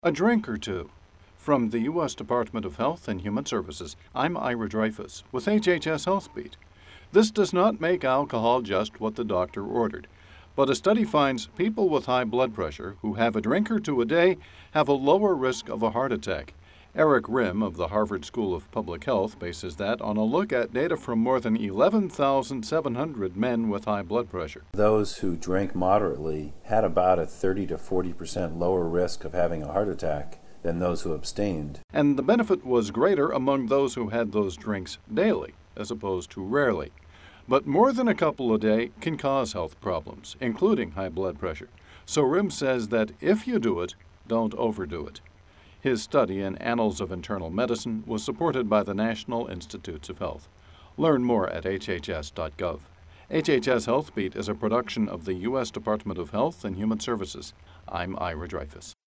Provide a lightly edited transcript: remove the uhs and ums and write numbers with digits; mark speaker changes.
Speaker 1: A drink or two. From the U.S. Department of Health and Human Services, I'm Ira Dreyfus with HHS HealthBeat. This does not make alcohol just what the doctor ordered, but a study finds people with high blood pressure who have a drink or two a day have a lower risk of a heart attack. Eric Rim of the Harvard School of Public Health bases that on a look at data from more than 11,700 men with high blood pressure.
Speaker 2: Those who drank moderately had about a 30 to 40% lower risk of having a heart attack than those who abstained.
Speaker 1: And the benefit was greater among those who had those drinks daily, as opposed to rarely. But more than a couple a day can cause health problems, including high blood pressure. So Rim says that if you do it, don't overdo it. His study in Annals of Internal Medicine was supported by the National Institutes of Health. Learn more at hhs.gov. HHS HealthBeat is a production of the U.S. Department of Health and Human Services. I'm Ira Dreyfus.